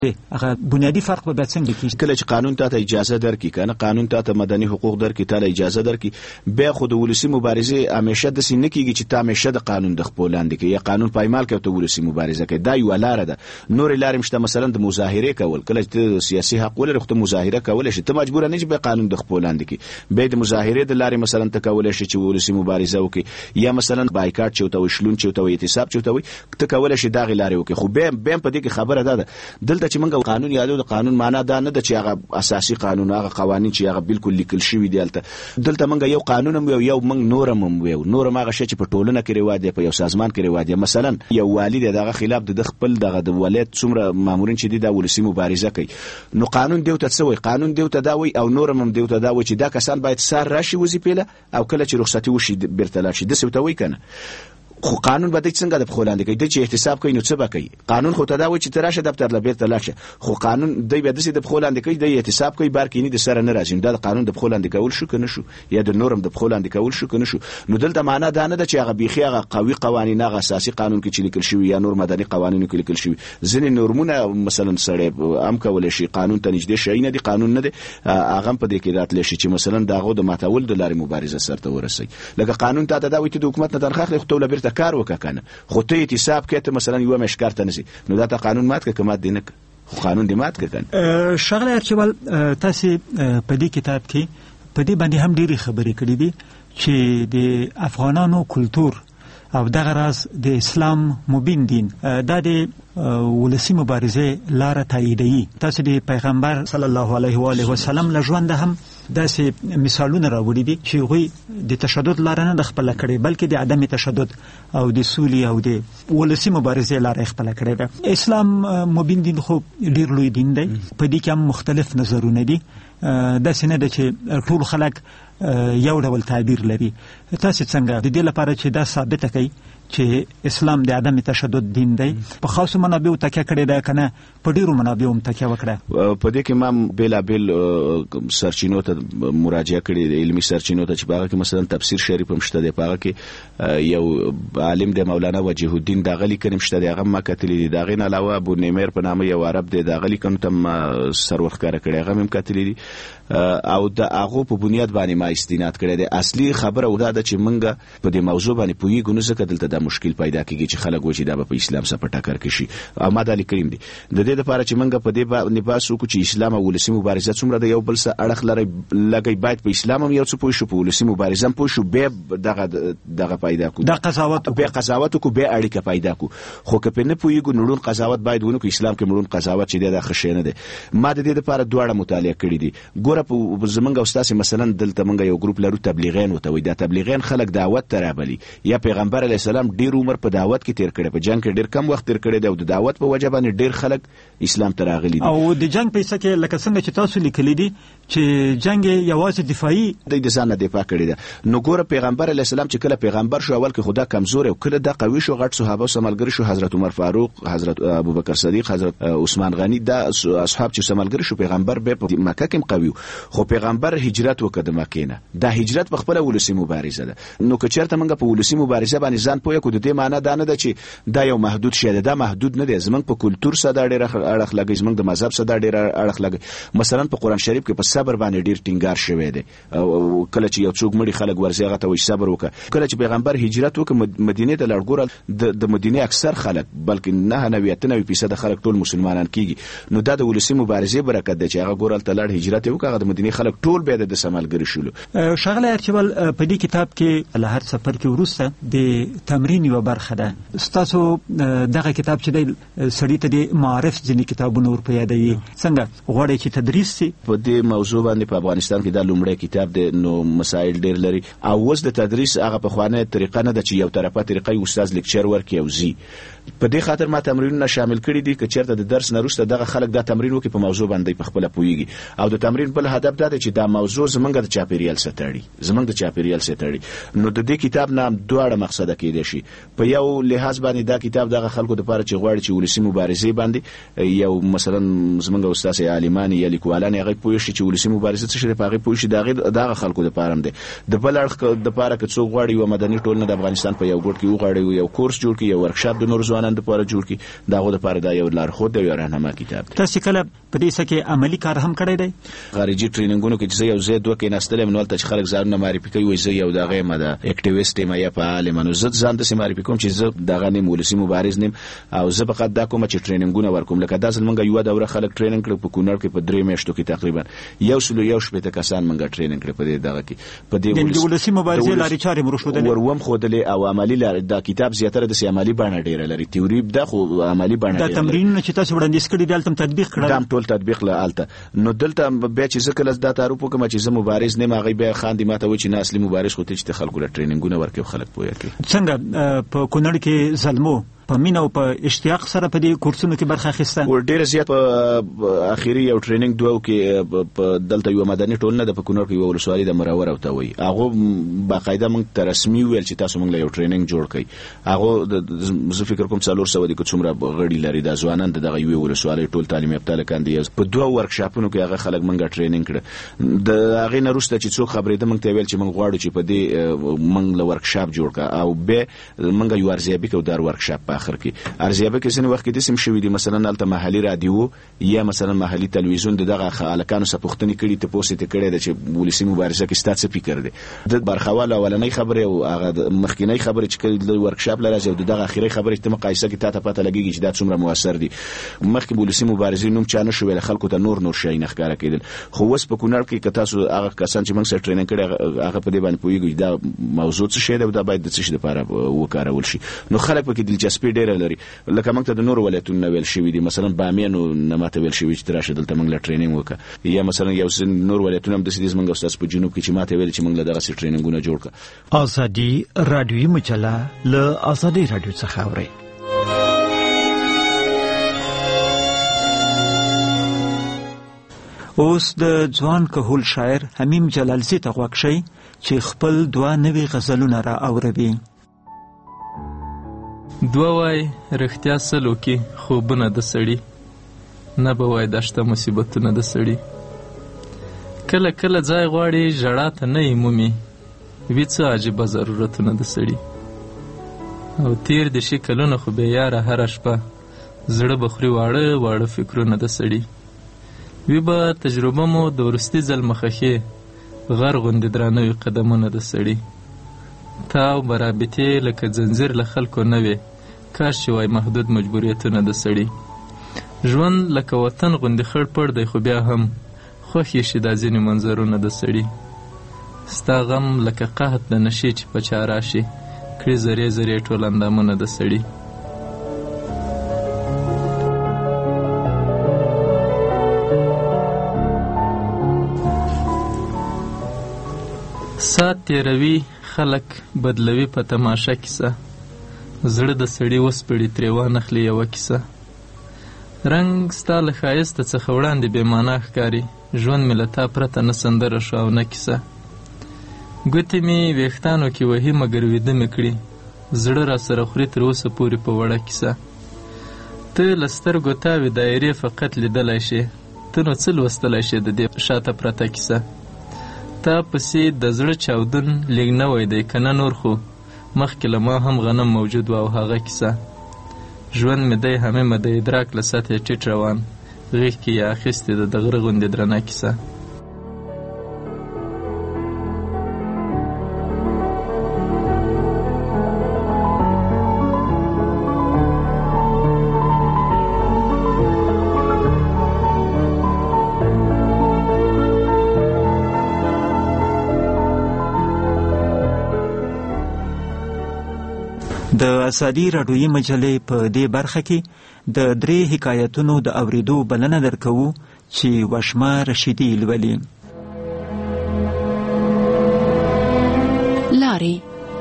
هغه بنیادی فرق به څنګه کیږي؟ کله چې قانون ته اجازه درکړي کنه قانون ته مدني حقوق درکړي ته اجازه درکړي بیا خو د ولسی مبارزه همیشه د سینې کیږي چې ته همیشه د قانون د خپلولاندې کې یا قانون پایمال کوي ته ولسی مبارزه کوي دا یو لار ده نور لارې مشته مثلا د مظاهره کول کله چې سیاسي حق ولري خو ته مظاهره کول شي ته مجبور نه چې به قانون د خپلولاندې کې به د مظاهره د لارې مثلا ته کول شي چې ولسی مبارزه وکړي یا مثلا بایکاټ چې او شلون چې او اعتصاب چې او ته کول شي دا غلارې وکړي خو به په دې کې خبره ده دلته چې موږ قانون یادو د قانون معنا دا نه ده چې هغه اساسي قانون هغه قوانين چې هغه بالکل لیکل شوی دی دلته موږ یو قانون هم یو موږ نورم هغه شی چې په ټولنه کې رواج دی په یو سازمان کې رواج دی مثلا یو والد دغه خلاف د خپل دغه د ولایت څومره مامورین چې د ولسی مبارزه کوي نو قانون دیوته څوی قانون دیوته دا وی او نورم هم دیوته دا وی چې دا کسان باید سار راشي وظیفه او کله چې رخصتي وشي برتلا شي د څه وی کنه خو قانون به د څنګه د خلاندې کوي د چې احتساب کوي نو څه به کوي قانون خو ته دا و چې تراشه دفتر لبیر ته لاشه خو قانون دی به د خلاندې کوي د احتساب کوي بار کینی د سره نه راځي دا قانون د خلاندې کول شو کنه شو یا د نورم د خلاندې کول شو کنه شو نو دلته معنا دا نه ده چې هغه بيخي هغه قوي قوانين هغه اساسي قانون کې چې لیکل شوی یا نور مدني قوانینو کې لیکل شوی ځینې نورمونه مثلا سړی هم کول شي قانون ته نږدې شي نه دي قانون نه دي هغه په دې کې راتل شي چې مثلا داغه د ماتول د لارې مبارزه سره ورسي لکه قانون ته دا وي چې د حکومت نه تنخواه خو ته لبیر کار وکنه خو ته احتساب کې ته مثلا یو مشکار ته نسی نو دا ته قانون مات کې کمات دینه قانون دی مات کړه شغله ارچبل تاسو په دې کتاب کې په دې باندې هم ډېری خبرې کړې دي چې د افغانانو کلچر او دغه راز د اسلام مبین دین دا د ولسی مبارزه لار تاییدوي تاسو د پیغمبر صلی الله علیه و آله وسلم له ژوند هم داسې مثالونه راوړي دي چې غوي د تشدد لار نه خپل کړي بلکې د عدم تشدد او د سولې او د ولسی مبارزه لار خپل کړي ده اسلام مبین دین خو ډیر لوی دین دی په دې کې هم مختلف نظرونه دي داسې نه ده چې ټول خلک یو ډول تعبیر لري تاسو څنګه د دې لپاره چې دا ثابت کړئ چې اسلام د عدم تشدد دین دی په خاصو منابعو تکیه کړې ده کنه په ډیرو منابعو تکیه وکړه په دې کې ما بل سرچینو ته مراجعه کړې علمي سرچینو ته چې باغه کې مثلا تفسیر شریف هم شته دی باغه کې یو عالم د مولانا وجیه الدین داغلی کریم شته دی هغه ما کتلی دی داغه نه علاوه ابو نیمر په نامه یو عرب دی داغلی کوم تم سرور ښکار کړی هغه هم کتلی دی او د هغه په بنیاد باندې ما استناد کړی دی اصلي خبره ودا ده چې منګه په دې موضوع باندې پویګو نه ځکه دلته مشکل پیدا کیږي چې خلک وځي دا په اسلام سره پټاکر کې شي احمد علي کریم دی د دې لپاره چې منګه په دې باندې باسو کو چې اسلام او ولسی مبارزه څومره د یو بل سره اړخ لګي باید په اسلام هم یو څه پوه شو په ولسی مبارزه هم پوه شو به دغه پیدا کو د قضاوت کو به اړیکه پیدا کو خو که په نه پویګو نړون قضاوت باید ونه کو اسلام کې نړون قضاوت چې د خښینه ده ما د دې لپاره دواړه مطالعه کړې دي ګوره په زمونږ استاد مثلا دلته منګه یو ګروپ لرو تبلیغین وته وي دا تبلیغین خلک دعوت ترابلی یا پیغمبر علی السلام ډیر عمر په دعوت کې تیر کړي په جنگ کې ډیر کم وخت تیر کړي د دعوت په وجه باندې ډیر خلک اسلام ته راغلي دي او د جنگ په څه کې لکه څنګه چې تاسو لیکلي دي چې جنگ یوازې دفاعي د ځان دفاع کړي ده نو ګوره پیغمبر علی السلام چې کله پیغمبر شو اول کې خدا کمزور او کله د قوي شو غټ صحابه سملګری شو حضرت عمر فاروق حضرت ابوبکر صدیق حضرت عثمان غنی دا اصحاب چې سملګری شو پیغمبر به په مکه کې قوي خو پیغمبر هجرت وکړ د مکه نه دا هجرت په خپل ولسی مبارزه ده نو که چېرته موږ په ولسی مبارزه باندې ځان پوهه کو د دې معنی دا نه ده چې دا یو محدود شی ده دا محدود نه دی زمونږ په کلچر سره ډېر اړخ لګي زمونږ د مذهب سره ډېر اړخ لګي مثلا په قران شریف کې په صبر باندې ډېر ټینګار شوی دی او کله چې یو څوک مړي خلک ورځي هغه ته وي صبر وکړه کله چې پیغمبر هجرت وکړ مدینه ته لړګور د مدینه اکثر خلک بلکې 99% خلک ټول مسلمانان کیږي نو دا د ولسی مبارزه برکت ده چې هغه ګورل ته لړ هجرت وکړه د مدینه خلک ټول به د سمالګری شول شغله ارچبل په دې کتاب کې له هر سفر کې ورسته د تمرین یو برخه ده تاسو دغه کتاب چې د سړی ته د معارف ځینې کتابونه ور په یادوي څنګه غواړي چې تدریس شي په دې موضوع باندې په افغانستان کې دا لومړی کتاب دی نو مسائل ډېر لري او اوس د تدریس هغه په خوانه طریقه نه ده چې یو طرفه طریقې استاد لیکچر ورکړي او زی په دې خاطر ما تمرینونه شامل کړي دي چې چیرته د درس نه وروسته دغه خلک دا تمرین وکړي په موضوع باندې په خپل پويږي او د تمرین بل هدف دا دی چې دا موضوع زمونږ د چاپیریال ستړي زمونږ د چاپیریال ستړي نو د دې کتاب نام دواړه مقصد کې دي شي. په یو لحاظ باندې دا کتاب دغه خلکو لپاره چې غواړي چې ولسی مبارزه باندې یو مثلا زمونږ استاد عالمان یا لیکوالان هغه پوه شي چې ولسی مبارزه څه شي، په هغه پوه شي دغه خلکو لپاره هم دی. د بل اړخ د لپاره که څوک غواړي یو مدني ټولنه د افغانستان په یو ګوټ کې وغواړي یو کورس جوړ کړي، یو ورکشاپ د نور ځوانانو لپاره جوړ کړي، دغه لپاره دا یو لارښود دی، یو راهنما کتاب دی. تاسو کله په دې سکه عملی کار هم کړی دی؟ خارجي ټریننګونو کې چې یو ځای دوه کې نستلم نو تل خلک ځانونه معرفي کوي، وایي زه یو دغه مده اکټیویست یم یا فعال یم، نو زه ځان ته معرفي کوم چې زه دغه نیم ولسی مبارز نیم او زه فقط دا کوم چې ټریننګونه ورکوم. لکه دا ځل مونږ یو دوره خلک ټریننګ کړ په کونړ کې په 3 میاشتو کې تقریبا 100 کسان مونږ ټریننګ کړ په دې دغه کې په دې ولسی مبارزه لاري چارې مرشودل وروم خودلې او عملی لاري. دا کتاب زیاتره د عملی بڼه ډیره لري، تیوري دا خو عملی بڼه دا تمرینونه چې تاسو وړاندیز کړی دلته تطبیق کړل، دا ټول تطبیق لالته. نو دلته بیا چې ځکه لز دا تعارف وکم چې زه مبارز نه ماغي بیا خاندي ماته و چې نه اصلي مبارز خو ته چې خلکو له ټریننګونه ورکو خلک پوهه کوي. څنګه په کونړ کې زلمو په مینه او په اشتیاق سره په دې کورسونو کې برخه اخیسته؟ ور ډیره زیات په اخیری یو ټریننګ دوه کې په دلته یو مدني ټولنه د پکونر کې یو ولسوالۍ د مراور او ته وي، هغه باقاعده موږ ته رسمي ویل چې تاسو موږ له یو ټریننګ جوړ کړئ. هغه زه فکر کوم 400 دي که څومره غړي لري د ځوانان دغه یو ولسوالۍ ټول تعلیم یافته لکان دي. په دوه ورکشاپونو کې هغه خلک موږ ټریننګ کړ. د هغه نه وروسته چې څوک خبرېده موږ ته ویل چې موږ غواړو چې په دې موږ له ورکشاپ جوړ کړو او به موږ یو ارزیابي کوو د ورکشاپ په اخر کې. ارزیابي کې څنګه وخت کې د سم شوې دي مثلا الته محلي رادیو یا مثلا محلي تلویزیون دغه خلکانو سپوښتنې کړي ته پوسټ کړي د چې ولسی مبارزه کې ستاسو فکر دی د برخواله ولنۍ خبره او هغه مخکینی خبره چې د ورکشاپ لري او دغه اخیری خبره ته مقایسه کې ته پته لګیږي چې دا څومره موثر دي. مخکې ولسی مبارزه نوم چانه شو ول خلکو ته نور شي نه ښکارا کېدل، خو اوس په کونړ کې کته سو هغه کسان چې موږ سره ټریننګ کړي هغه په دې باندې پوهیږي دا موضوع څه شی دی دا باید د څه شي لپاره وکارول شي. نو خلک په کې دلچسپي ډیره لري. لکه موږ ته د نور ولایتونو ویل شوی دي مثلا بامیانو نه ماته ویل شوی چې تراشه دلته موږ له ټریننګ وکړه، یا مثلا یو نور ولایتونو هم د سیدز موږ استاد په جنوب کې چې ماته ویل چې موږ له دغه ټریننګونه جوړ کړه. ازادي رادیوي مجله له ازادي رادیو څخه اوري. اوس د ځوان کهول شاعر حمیم جلالزی ته غوږ شئ چې خپل دوه نوي غزلونه را اوروي. دوه وای رښتیا سلو کې خوبونه د سړي، نه به وای دشته مصیبتونه د سړي. کله کله ځای غواړي ژړا ته نه یې مومي، وي څه عجیبه ضرورتونه د سړي. او تیر د شي کلونه خو بې یاره هره شپه زړه به خوري واړه واړه فکرونه د سړي. وی به تجربه مو د وروستي ځل مخخې غر غوندې درانه وي قدمونه د سړي. تاو به رابطې لکه ځنځیر له خلکو نه وي، کاش چې وای محدود مجبوریتونه د سړي. ژوند لکه وطن غوندې خړ پړ دی خو بیا هم خوښ یې شي دا ځینې منظرونه د سړي. ستا غم لکه قحط د نشي چې په چا راشي، کړي زرې زرې ټول اندامونه د سړي. سات تیروي خلک بدلوي په تماشه کیسه، زړه د سړي وسپړي ترې وانخلي یوه کیسه. رنګ ستا له ښایسته څخه وړاندې بې معنا ښکاري، ژوند مې له تا پرته نه سندره شو او نه کیسه. ګوتې مې ویښتانو کې وهي مګر ویده مې کړي، زړه را سره خوري تر اوسه پورې په وړه کیسه. ته له سترګو تاوې دایرې فقط لیدلی شې، ته نو څه لوستلی شې د دې شاته پرته کیسه. تا پسې د زړه چاودون لږ نوی دی که نه نور، خو مخکې له ما هم غنم موجود و او هغه کیسه. ژوند مې دی همېمه د ادراک له سطحې ټیټ روان، غېږ کې یې اخیستې ده د غره غوندې درنه کیسه. د ازادي راډیوي مجلې په دې برخه کې د 3 حکایتونو د اوریدو بلنه درکوو چې وشمه رشیدي لولي. لارې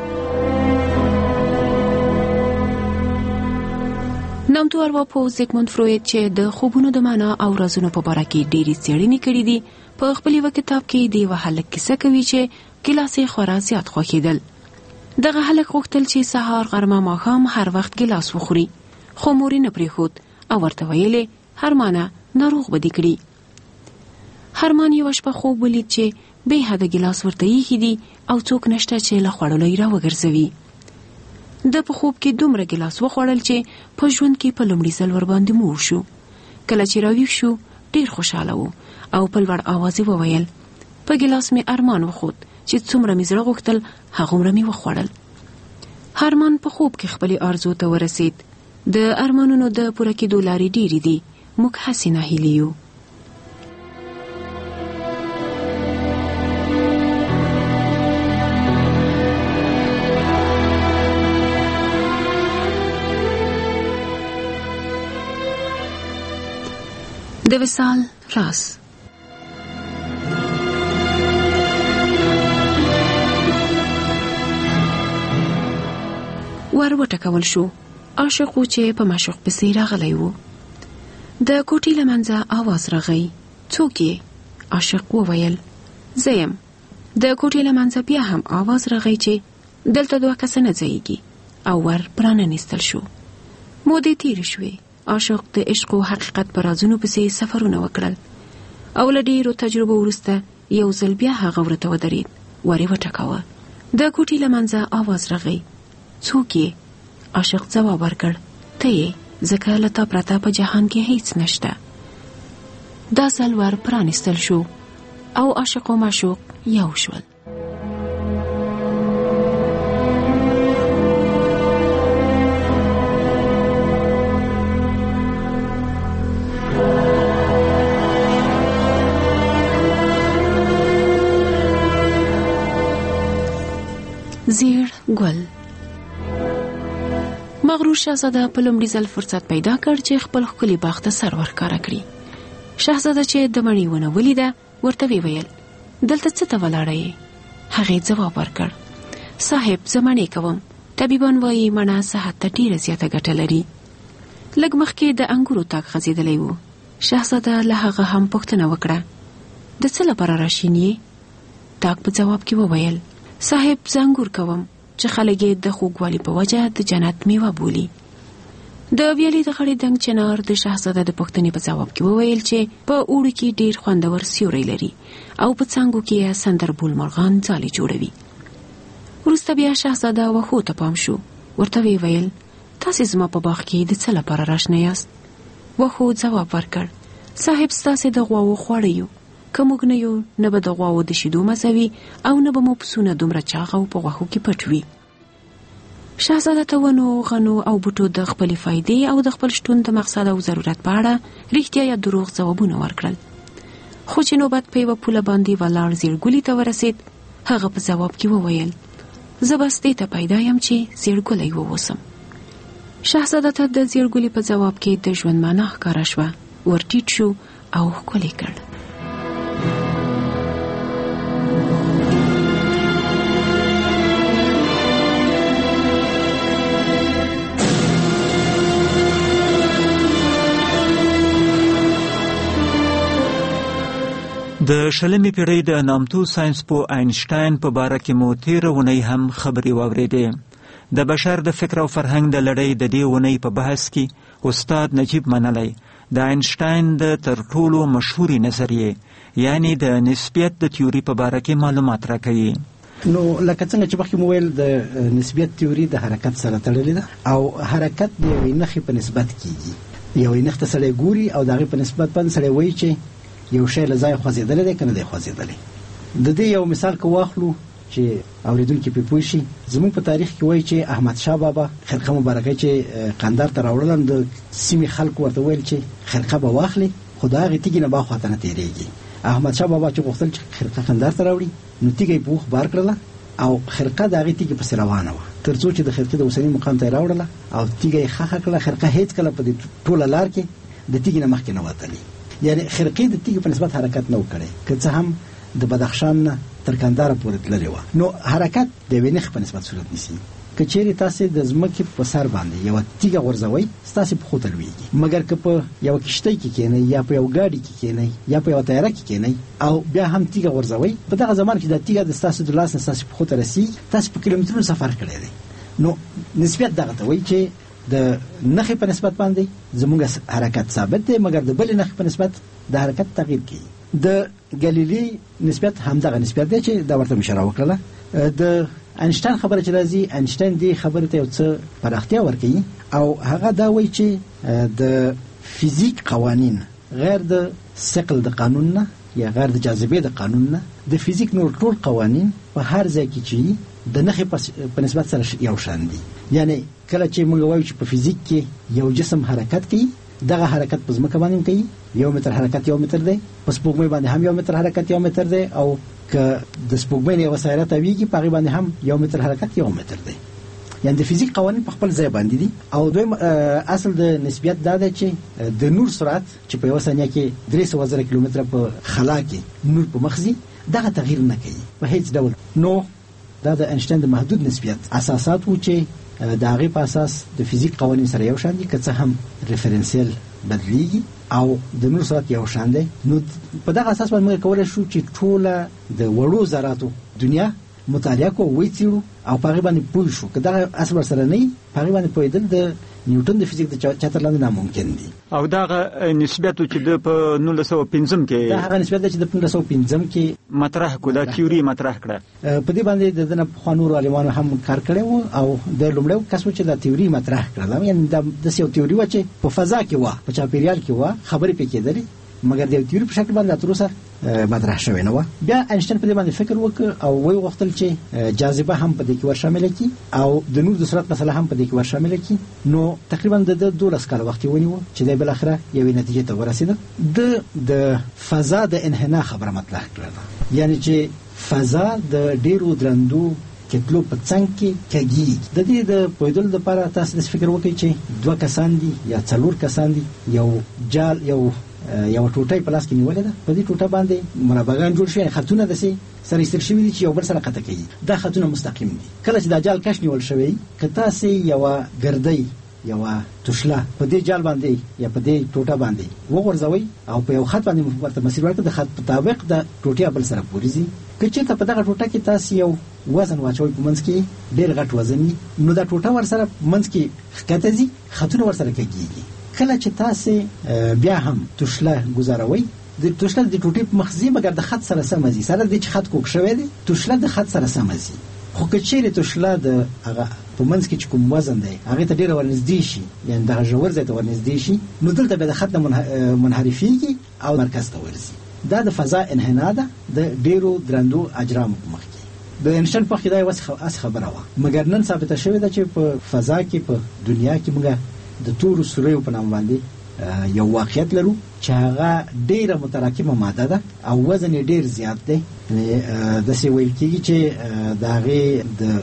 نامتو ارواپوه زیګموند فروید چې د خوبونو د معنا او رازونو په باره کې ډېرې څېړنې کړي دي، په خپل یوه کتاب کې د یوه هلک کیسه کوي چې ګیلاس یې خورا زیات خوښېدل. دغه هلک غوښتل چې سهار غرمه ماښام هر وخت ګیلاس وخوري، خو مور یې نه پرېښود او ورته ویلې هرمانه ناروغ به دې کړي. هرمان یوه شپه خوب ولید چې بې حده ګیلاس ورته ایښي دي او څوک نشته چې له خوړلو یې راوګرځوي. د په خوب کې دومره ګیلاس وخوړل چې په ژوند کې په لومړي ځل ورباندې موړ شو. کله چې راویښ شو ډېر خوشحاله و او په لوړ آواز یې وویل په ګیلاس مې ارمان وخوت چې څومره مې زړه غوښتل هغومره مې وخوړل. هرمان په خوب کې خپلې آرزو ته ورسید. د ارمانونو د پوره کېدو لارې ډېرې دي، موږ هسې ناهیلي یو. د وصال راز. ور وټکول شو. عاشق و چې په معشوق پسې راغلی و. د کوټې له منځه آواز راغی. څوک یې؟ عاشق وویل زه یم. د کوټې له منځه بیا هم آواز راغی چې دلته دوه کسه نه ځایږي او ور پراننیستل شو. مودې تېرې شوې. عاشق د عشق او حقیقت پر رازونو پسې سفرونه وکړل او له ډېرو تجربو وروسته یو ځل بیا هغه ورته ودرېد. ور یې وټکاوه. د کوټې له منځه آواز راغی. څوک یې؟ عاشق ځواب ورکړ ته یې، ځکه له تا پرته په جهان کې هیڅ نشته. دا ځل ور پرانیستل شو او عاشق او معشوق یو شول. زیر ګل. مغرور شاهزاده په لومړي ځل فرصت پیدا کړ چې خپل ښکلي باغ ته سر ورښکاره کړي. شاهزاده چې د مڼې ونه ولیده ورته ویل دلته څه ته ولاړه یې؟ هغې ځواب ورکړ صاحب زه مڼې کوم. طبیبان وایي مڼه صحت ته ډېره زیاته ګټه لري. لږ مخکې د انګورو تاک غځېدلی و. شاهزاده له هغه هم پوښتنه وکړه د څه لپاره راشین یې؟ تاک په ځواب کې وویل صاحب زه انګور کوم چې خلک یې د خوږوالي په وجه د جنت میوه بولي. د ویالې د غړې دنګ چنار د شاهزاده د پوښتنې په ځواب کې وویل چې په اوړي کې ډېر خوندور سیوری لري او په څانګو کې یې سندربول مرغان ځالې جوړوي. وروسته بیا شاهزاده وښو ته پام شو. ورته ویل تاسې زما په باغ کې د څه لپاره راشنه یاست؟ وښو ځواب ورکړ صاحب ستاسې د غواوو خواړه یو. که موږ نه یو نه به د غواوو د شیدو مزه وي او نه به مو پسونه دومره چاغ او په غوښو کې پټ وي. شاهزاده ته ونو غنو او بوټو د خپلې فایدې او د خپل شتون د مقصد او ضرورت په اړه رښتیا یا دروغ ځوابونه ورکړل. خو چې نوبت په یوه پوله باندې ولاړ زیړګلي ته ورسید هغه په ځواب کې وویل زه بس دې ته پیدا یم چې زیړګلی ووسم. شاهزاده ته د زیړګلي په ځواب کې د ژوند معنا ښکاره شوه. ور ټیټ شو او ښکلی کړ. د شلمې پیړۍ د نامتو ساینس پو آینشټاین په باره کې مو تېره اونۍ هم خبرې واورېدې. د بشر د فکر او فرهنګ د لړۍ د دې اونۍ په بحث کې استاد نجیب منلی د آینشټاین د تر ټولو مشهورې نظریې یعنی د نسبیت د تیوري په باره کې معلومات راکوي. نو لکه څنګه چې مخکې مو ویل د نسبیت تیوري د حرکت سره تړلې ده او حرکت د یوې نښې په نسبت کېږي. یوې نښې ته سړی ګوري او د هغې په نسبت باندې سړی وایي چې یو شی له ځایه خوځېدلی دی که نه دی خوځېدلی. د دې یو مثال که واخلو چې اورېدونکي پرې پوه شي. زموږ په تاریخ کې وایي چې احمدشاه بابا خرقه مبارکه چې قندار ته راوړله د سیمې خلکو ورته ویل چې خرقه به واخلي خو د هغې تیږې نه به خواته نه تېرېږي. احمدشاه بابا چې غوښتل چې خرقه قندار ته راوړي نو تیږه یې په اوښ بار کړله او خرقه د هغې تیږې پسې روانه وه تر څو چې د خرقې د اوسني مقام ته یې راوړله او تیږه یې ښخه کړله. خرقه هېڅکله په دې ټوله لار کې د تیږې نه مخکې نه وتلې. یعنی خرقې د تیږې په نسبت حرکت نه و کړی که څه هم د بدخشان نه تر کنداره پورې تللې وه. نو حرکت د یوې نښې په نسبت صورت نیسي. که چیرې تاسو د ځمکې په سر باندې یو تیږه غورځوي تاسو په خوته لويږي، مګر که په یو کشته کې کېنئ یا په یو ګاډي کې کېنئ یا په یو طیاره کې کېنئ او بیا هم تیږه غورځوي، په دغه زمان کې د تیږه د تاسو د لاس نه تاسو په خوته رسیږي، تاسو په کیلومترونو سفر کړی دی. نو نسبیت دغه ته وایي چې د نخې په نسبت باندې زموږ حرکت ثابت دی، مګر د بل نخې په نسبت د حرکت تغییر کوي. د ګالیلی نسبت همدغه نسبت دی چې دا ورته اشاره وکړه. د انشتاین خبره چې راځي، انشتاین دې خبره ته یو څه پراختیا ورکوي او هغه دا وایي چې د فزیک قوانین غیر د ثقل د قانون نه یا غیر د جاذبې د قانون نه، د فزیک نور ټول قوانین په هر ځای کې چې د نخې په نسبت سره یو شان دي. یعنی کله چې موږ وایو چې په فزیک کې یو جسم حرکت کوي، دغه حرکت په ځمکه باندې کوي، 1 متر حرکت 1 متر دی، په سپوږمۍ باندې هم 1 متر حرکت 1 متر دی، او که د سپوږمۍ نه وسایره تاویږي په هغه باندې هم 1 متر حرکت 1 متر دی. یعنی د فزیک قوانین په خپل ځای باندې دي. او دویم اصل د نسبیت دا دی چې د نور سرعت چې په یو ثانیه کې 300,000 کیلومتر په خلا کې نور په مخزي دغه تغییر نه کوي په هیڅ ډول. نو دا د انشتاین د محدود نسبیت اساسات و چې د هغې په اساس د فزیک قوانین سره یو شان دي، که څه هم ریفرنسیل بدلیږي او د نور سرعت یو شان دی. نو په دغه اساس باندې موږ کولی شو چې ټوله د وړو ذراتو دنیا مطالعه کو وڅېړو او په هغې باندې پوه شو. که دغه اصل ورسره نه وي، په هغې باندې پوهېدل د نیوټن د فزیک د چتر لاندې ناممکن دي. او دغه نسبت چې د په 1905 کې دا هغه نسبت چې د 1905 کې مطرح کړه، دا تیوري مطرح کړه. په دې باندې د دنه خوانورو عالمانو هم کار کړی وو او د لومړی کس چې دا تیوري مطرح کړه. یعنی د یو تیوري و چې په فضا کې و، په چاپیریال کې و، خبرې پکې کېدلې، مګر د تیوري په شکل باندې تر اوسه مطرح شوی نه و. بیا انشتاین په دې باندې فکر وکړ او وی غوښتل چې جاذبه هم په دې کې ورشامل کړي او د نور د سرعت مسله هم په دې کې ورشامل کړي. نو تقریبا د 12 کال وخت ونیو چې د بل اخره یوې نتیجې ته ورسېد. د فضا د انحناء خبره مطرح کړه، یعنی چې فضا د ډیرو درندو کتلو په څنګ کې کېږي. د دې د پوهېدلو لپاره تاسو د فکر وکړئ چې 2 کسان دي یا 4 کسان دي، یو ټوټه په لاس کې نیولې ده، په دې ټوټه باندې مربعان جوړ شوي، خطونه داسې سره ایستل شوي دي چې یو بل سره قطع کوي. دا خطونه مستقیم دي. کله چې دا جال کش نیول شوی، که تاسې یوه ګردۍ یوه تشله په دې جال باندې یا په دې ټوټه باندې وغورځوئ او په یو خط باندې ورته مسیر ورکړئ، د خط په مطابق د ټوټې بل سره پورې ځي. که چېرته په دغه ټوټه کې تاسې یو وزن واچوئ، په منځ کې ډېر غټ وزن وي، نو دا ټوټه ورسره منځ کې ښکته ځي، خطونه ورسره کږېږي. کله چې تاسې بیا هم تشله ګزاروئ، د تشله د ټوټې په مخ ځي، مګر د خط سره سمه ځي، سره د چې خط کوږ شوی دی تشله د خط سره سمه ځي. خو که چیرې تشله د هغه په منځ کې چې کوم وزن دی هغې ته ډېره ورنږدې شي، یعنې دغه ژور ځای ته ورنږدې شي، نو دلته بیا د خط نه منحرفېږي او مرکز ته ورځي. دا د فضا انحناء ده د ډېرو درندو اجرامو په مخ کې. د انشتاین په وخت کې دا یوه خبره وه، مګر نن ثابته شوې ده چې په فضا کې په دنیا کې موږ د تورو سوریو په نام باندې یو واقعیت لرو چې هغه ډیره متراکمه ماده ده او وزن یې ډیر زیات دی. داسې ویل کېږي چې د هغې د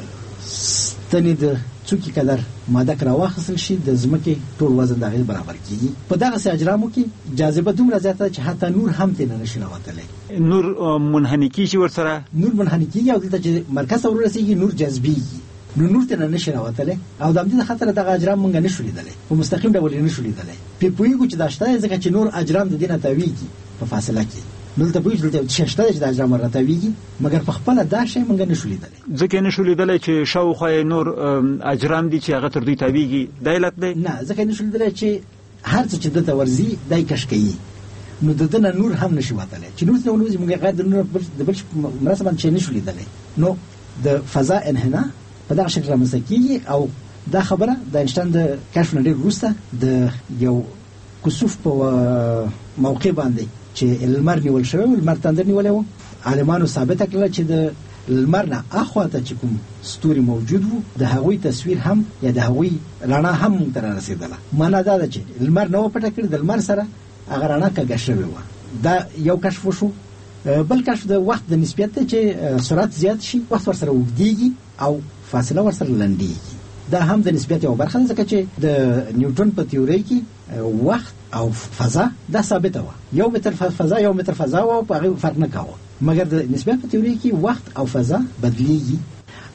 ستنې د څوکې قدر ماده که راواخیستل شي، د ځمکې ټول وزن د هغې برابر کېږي. په دغسې اجرامو کې جاذبه دومره زیاته ده چې حتی نور هم ترې نشي راوتلی. نور منحني کېږي، ورسره نور منحني کېږي او دلته چې مرکز ته ورسېږي نور جذبېږي، نو نور ته نشي راوتلی. او د همدې د خاطره دغه اجرام مونږ نشو لیدلی، په مستقیم ډول یې نشو لیدلی. پرې پوهېږو چې دا شته دی ځکه چې نور اجرام د دې نه تاویږي په فاصله کې. دلته پوهېږو چې دلته شته دی چې د اجرام ور راتاویږي، مګر په خپله دا شی مونږ نشو لیدلی. ځکه یې نشو لیدلی چې شاوخوا یې نور اجرام دي چې هغه تر دوی تاویږي. دا علت دی؟ نه، ځکه یې نشو لیدلی چې هر څه چې دلته ورځي دا یې کش کوي، نو د ده نه نور هم نشي وتلی. چې نور څه ونوځي مونږ غیر د نور د بل مرسته باندې چې نشو لیدلی. نو د فضا انحناء په دغه شکل رامنځته کېږي او دا خبره د انشتاین د کشف نه ډېر وروسته د یو کسوف په موقع باندې چې لمر نیول شوی و، لمر تندر نیولی و، عالمانو ثابته کړله چې د لمر نه اخواته چې کوم ستوري موجود وو د هغوی تصویر هم یا د هغوی رڼا هم موږ ته رارسېدله. معنا دا ده چې لمر نه و پټه کړې، د لمر سره هغه رڼا کږه شوې وه. دا یو کشف وشو. بل کشف د وخت د نسبیت دی چې سرعت زیات شي، وخت ورسره اوږدېږي او فاصله ورسره لنډېږي. دا هم د نسبیت یو برخه ده، ځکه چې د نیوټن په تیورۍ کې وخت او فضا دا ثابته وه، 1 متر فضا 1 متر فضا وه، په هغې فرق نه کاوه. مګر د نسبیت په تیورۍ کې وخت او فضا بدلیږي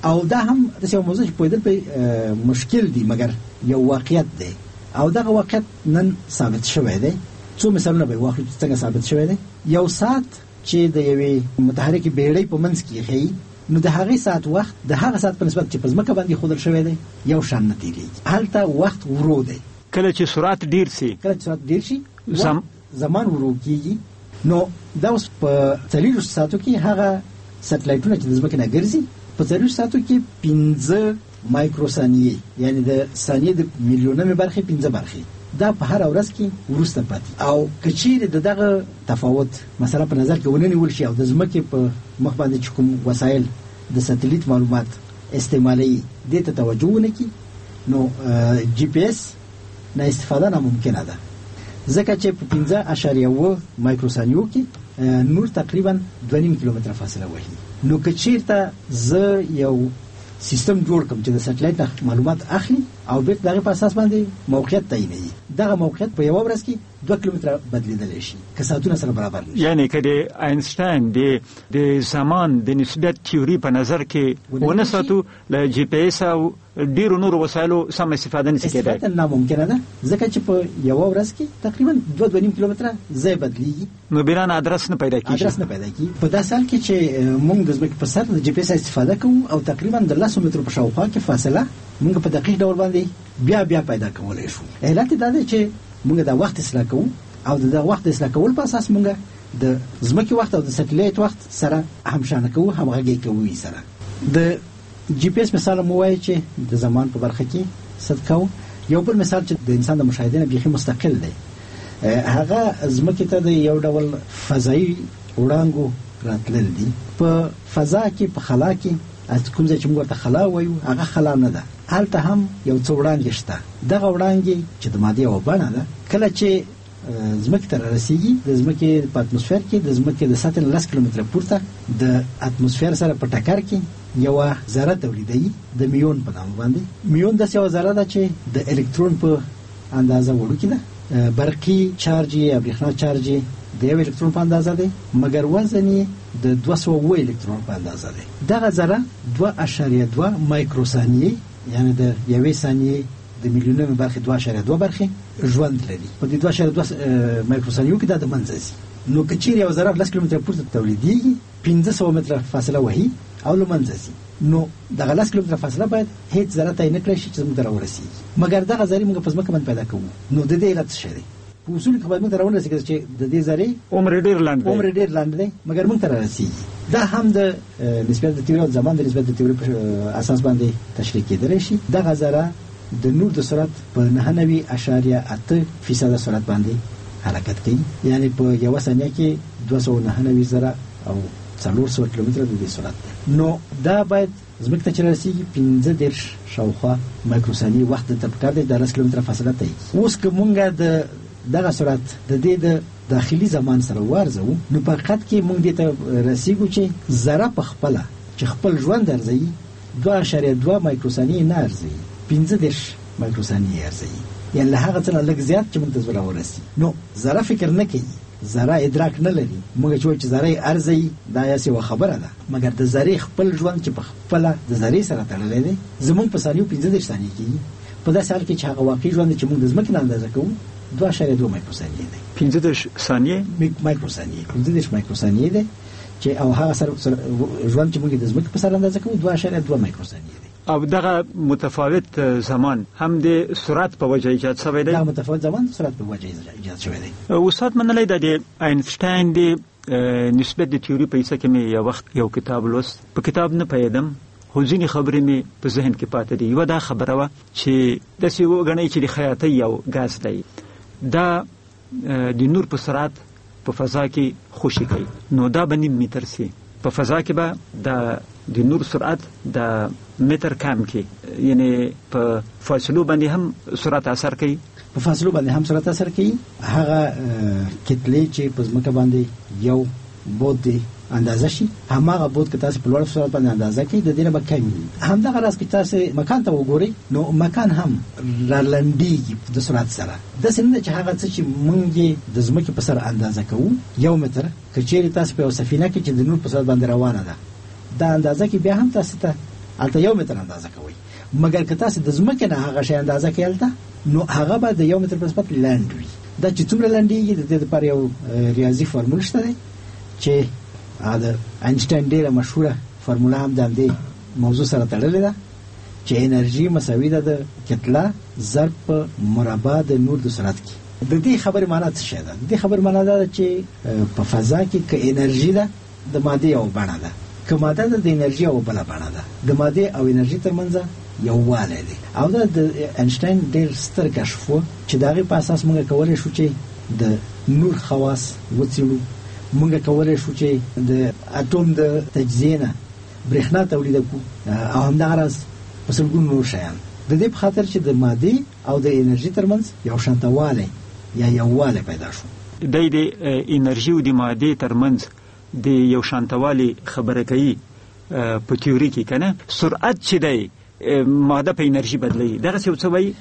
او دا هم د یو موضوع په دې په مشکل دی مګر یو واقعیت دی او دا واقعیت نن ثابت شوی دی. څو مثالونه به واخلو چې څنګه ثابت شوی دی. یو ساعت چې د یوې متحرک بیړۍ په منځ کې خي نو د هغه ساعت وخت د هغه ساعت په نسبت چې په ځمکه باندې خودل شوی دی یو شان نه تیریږي. هلته وخت ورو دی. کله چې سرعت ډیر شي زمان ورو کیږي. نو دا اوس په 40 ساعتو کې هغه سټلایټونه چې د ځمکې نه ګرځي په 40 ساعتو کې 15 مایکرو ثانیې یعنی د ثانیې د میلیونمه برخه 15 برخه دا په هر ورځ کې ورسته پاتې. او کچیر دغه تفاوت مثلا په نظر کې ونیول شي او د ځمکې په مخ باندې کوم وسایل د ساتلیت معلومات استعمالي دې ته توجه ونکړي نو جی پی اس نه استفاده ناممکنه ده ځکه چې په 15.1 مایکرو ثانیو کې نور تقریبا 2.5 کیلومتر فاصله وهي. نو کچیرته زه یو سیستم جوړ کوم چې د سټلایټ معلومات اخلي او بیرته دغه په اساس باندې موقعیت تعینوي. دغه موقعیت په یو ورځ کې 2 کیلومتر بدلیدلی شي که ساعتونه سره برابر نشي. یعنی که د آینسټاین د زمان د نسبیت تیوري په نظر کې ونساتو له جی پی اس او ډیرو نور وسایلو سم استفاده نشي کېدای. استفاده ناممکنه ده ځکه چې په یو ورځ کې تقریبا 2.5 کیلومتر ځای بدلیږي. نو بیران ادرس نه پیدا کیږي. په داسې حال کې چې موږ د ځمکې په سر د جی پی اس استفاده کوو او تقریبا د 10 مترو په شاوخوا کې فاصله موږ په دقیق ډول باندې بیا پیدا کولای شو. علت دا ده چې موږ د وخت اصلاح کوو او د وخت اصلاح کول په اساس موږ د ځمکې وخت او د سټلایټ وخت سره همشانه کوو همغږي کوو سره. د جی پی اس مثال مو وایي چې د زمان په برخه کې صدقو یو بل مثال چې د انسان د مشاهده نه بیخي مستقل دی هغه ځمکې ته د یو ډول فضایي وړانګو راتلل دي. په فضا کې په خلا کې کوم ځای چې موږ ته خلا وایو هغه خلا نه ده. هلته هم یو څو وړانګې شته. دغه وړانګې چې د مادې یوه بڼه ده کله چې ځمکې ته رارسیږي د ځمکې په اتموسفیر کې د ځمکې د سطح 10 کیلومتره پورته د اتموسفیر سره په ټکر کې یو ذره تولیدوي د میون په نامه باندې. میون داسې یو ذره ده چې د الکترون په اندازه وړوکې ده. برقي چارج یا برېښنا چارج د یو الکترون په اندازه دی مګر وزن یې د 200 الکترون په اندازه دی. دغه ذره 2.2 مایکرو ثانیې یعنی د یوې ثانیې د میلیونمه برخه 2.2 برخه ژوند لري. په دې 2.2 مایکرو ثانیو کې دا د منځ ځي. نو کچیر یو ذره 10 کیلومتر پورته تولیدېږي 1500 متره فاصله وهي او له منځ ځي. نو دغه 10 کیلومتر فاصله باید هیڅ ذره ته نه کړی شي چې موږ ته راورسیږي مګر دغه ذره موږ په ځمکه باندې پیدا کوو. نو د دې علت څه دی؟ په اصول کې باید موږ ته راورسیږي چې د دې ذره عمر ډیر لاندې دی مګر موږ ته راسیږي. دا هم د نسبیت د تیوري او زمان د نسبیت د تیوري په اساس باندې تشریح کېدلی شي. دغه ذره د نور د سرعت په 99.8% سرعت باندې حرکت کوي. یعنی په یو ثانیه کې 299 ذره او 400 کیلومتر د سرعت. نو دا باید زموږ ته چې رسیږي 15 شاوخوا مایکرو ثانیې وخت ته پکار دی 10 کیلومتر فاصله ته. اوس که مونږ د دغه سرعت د دې د داخلي زمان سره ورزو نو په حقیقت کې مونږ دې ته رسیږو چې ذره په خپل چې خپل ژوند ارزي 2.2 مایکرو ثانیې نه ارزي 15 مایکرو ثانیې ارزي. یعنی له هغه څخه لږ زیات چې موږ ته زړه ورسي. نو ذره فکر نه کوي ذره ادراک نه لري. موږ چې ذره ارزي دا یې یو خبره ده مګر د ذره خپل ژوند چې په خپل د ذره سره تړلی دی زموږ په ثانیو 15 ثانیې کې په داسې حال کې چې هغه واقعي ژوند چې موږ د ځمکې نه اندازه کوو 2.2 مایکرو ثانیې دی. 15 ثانیې مایکرو ثانیې 15 مایکرو ثانیې دی چې او هغه سره ژوند چې موږ د ځمکې په سر اندازه کوو 2.2 مایکرو ثانیې دی. او دغه متفاوت زمان هم د سرعت په وجه ایجاد شوی دی. دا متفاوت زمان سرعت په وجه ایجاد شوی دی. استاد منلی د آینسټاین د نسبت د تیوري په څه کې مې یو وخت یو کتاب لوست. په کتاب نه پیدم خو ځینې خبرې مې په ذهن کې پاتې دي. یوه دا خبره وه چې داسې وګڼئ چې د خیاطۍ یو ګاز دی دا د نور په سرعت په فضا کې خوشي کوي. نو دا به 9 متر سي په فضا کې به د نور سرعت د متر کم کې یعنی په فاصلو باندې هم سرعت اثر کوي. په فاصلو باندې هم سرعت اثر کوي. هغه کتلې چې په ځمکه باندې یو بود دی اندازه شي هماغه بود که تاسو په لوړ سرعت باندې اندازه کړئ د دې نه به کم وي. همدغه راز کې تاسو مکان ته وګورئ نو مکان هم رالنډېږي د سرعت سره. داسې نه چې هغه څه چې موږ د ځمکې په سر اندازه کوو 1 متر که چیرې تاسو په یو سفینه کې چې د نور په سرعت باندې روانه ده دا اندازه کې بیا هم تاسو ته البته 1 متر اندازه کوي، مګر که تاسو د ځمکې نه هغه شی اندازه کوئ هلته، نو هغه به د 1 متر په نسبت لنډ وي. دا چې څومره لنډېږي د دې لپاره یو ریاضي فارمول شته دی چې د اینشټاین ډېره مشهوره فارموله هم د همدې موضوع سره تړلې ده چې انرژي مساوي ده د کتله ضرب په مربع د نور د سرعت کې. د دې خبرې معنا څه شی ده؟ د دې خبرې معنا ده چې په فضا کې که انرژي ده د مادې یو بڼه ده، که ماده ده د انرژي یو بله بڼه ده، د مادې او انرژي ترمنځ یووالی دی. او دا د اینشټاین ډېر ستر کشف و چې د هغې په اساس موږ کولی شو چې د نور خواص وڅېړو، موږ کولی شو چې د اټوم د تجزیې نه برېښنا تولید کړو او همدغراز په سلګونو نور شیان، د دې په خاطر چې د مادې او د انرژي ترمنځ یو شانتهوالی یا یووالی پیدا شو. د انرژي او د مادې ترمنځ د یو شانتهوالي خبره کوي په تیوري کې کنه. سرعت چې دی ماده په انرژي بدلوي، دغسې یو څه وایي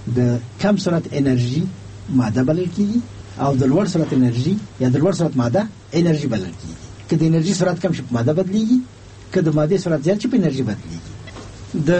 د کم سرعت انرژي ماده بلل کېږي او د لوړ سرعت انرژي یا د لوړ سرعت ماده انرژي بلل کېږي. که د انرژي سرعت کم شي په ماده بدلیږي، که د مادې سرعت زیات شي په انرژي بدلیږي. د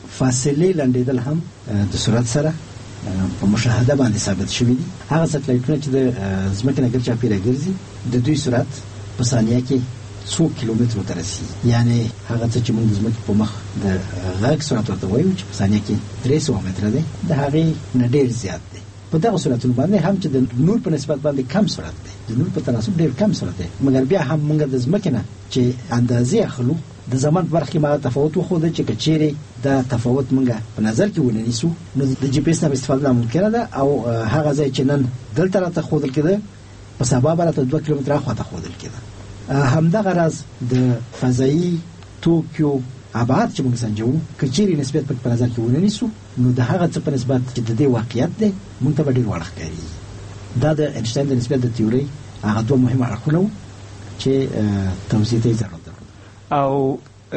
فاصلې لنډېدل هم د سرعت سره په مشاهده باندې ثابت شوي دي. هغه سټلایټونه چې د ځمکې نه ګرچاپیره ګرځي د دوی سرعت په ثانیه کې 100 کیلومترو ته رسیږي، یعنی هغه څه چې موږ د ځمکې په مخ د غږ سرعت ورته وایو چې په ثانیه کې 300 متره دی، د هغې نه ډېر زیات دی. په دغه سرعتونو باندې هم چې د نور په نسبت باندې کم سرعت دی، د نور په تناسب ډېر کم سرعت دی، مګر بیا هم موږ د ځمکې نه چې اندازې اخلو د زمان په برخه کې ما تفاوت وښوده چې که چیرې دا تفاوت موږ په نظر کې ونه نیسو نو د جی پی ایس نه استفاده ناممکنه ده، او هغه ځای چې نن دلته راته ښودل کېده په سبا به راته 2 کیلومتره هاخواته ښودل کېده. همدغه راز د فضایي توکیو ابعاد چې موږ سنجوو که چیرې نسبت په نظر کې ونه نیسو نو د هغه څه په نسبت چې د دې واقعیت دی موږ ته به ډېر وړ ښکاري. دا د اینشټاین د نسبت د تیورۍ هغه 2 مهمه اړخونه وو چې توضیح ته یې ضرورت درلود. او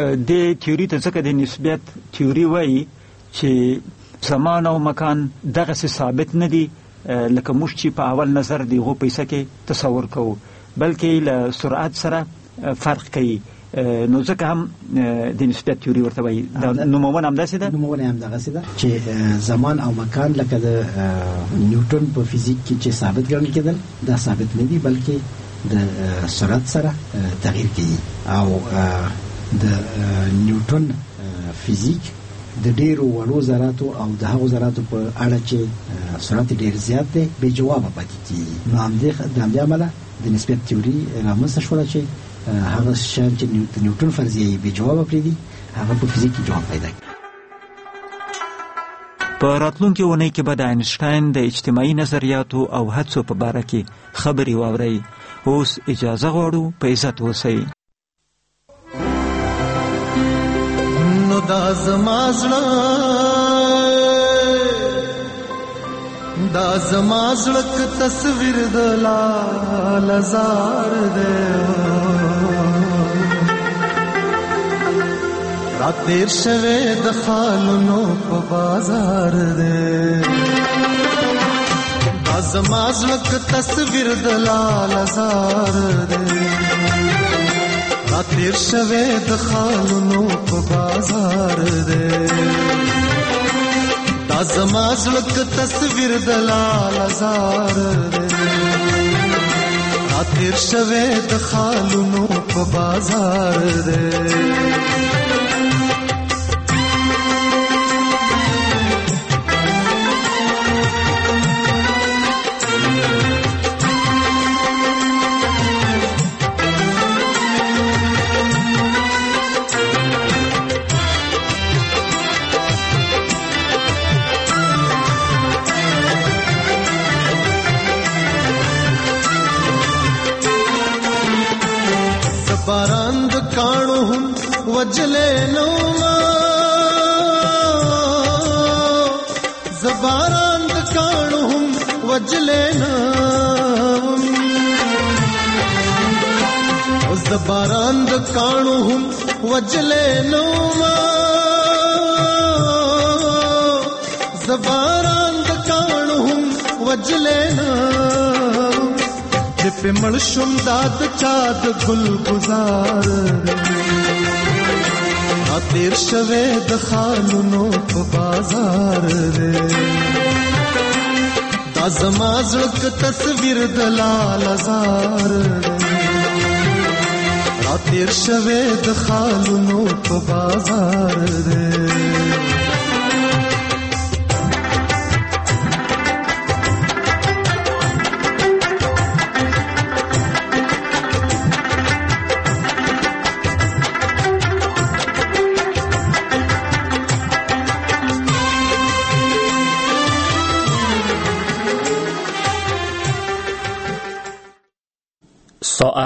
د تیوري ته ځکه د نسبت تیوري وایي چې زمان او مکان دغسې ثابت نه دي لکه موږ چې په اول نظر د هغو په حصه کې تصور کوو، بلکې له سرعت سره فرق کوي. نو ځکه هم د نسبت تیوري ورته وایي. نومونه همداسې ده؟ نومونه همدغسې ده چې زمان او مکان لکه د نیوټن په فزیک کې چې ثابت ګڼل کېدل دا ثابت نه دي، بلکې د سرعت سره تغییر کوي. او د نیوټن فزیک د ډیرو وړو ذراتو او د هغو ذراتو په اړه چې سرعت ډیر زیات دی بې جوابه پاتې کېږي. نو د همدې امله د نسبت تیوري رامنځته شوله چې هغه شیان چې د نیوټن فرضیه یې بې جوابه پرېږدي هغه په فزیک کې جواب پیدا کوي. په راتلونکې اونۍ کې به د اینشټاین د اجتماعي نظریاتو او هڅو په باره کې خبرې واورئ. اوس اجازه غواړو، په عزت اوسئ. نو دا زما زړه که تصویر د لالزار دی را تیر شوی د خالونو په بازار دی. دا زما زړه که تصویر د لالزار دی را تیر شوی د خالونو په بازار دی. دا زما زړه که تصویر د لالزار دی را تیر شوی د خالونو په بازار دی. باران د کانو هم وجلې نو ما زباران د کانو هم وجلې نو اوس د باران د کانو هم وجلې نو ما زباران د کانو هم وجلې نو په مړ شوم داد چا د ګل گزار تیر شوه د خالونو په بازار دی دا زما زړه تصویر د لال زار دی را تیر شوه د خالونو په بازار دی ساعت